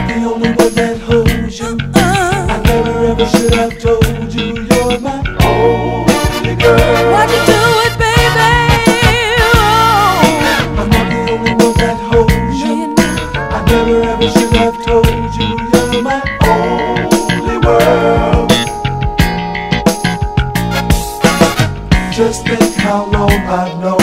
the only one that holds you. I never ever should have told you you're my only girl. Why'd you do it, baby? Oh. I'm not the only one that holds you. I never ever should have told you you're my only world. Just think how long I've known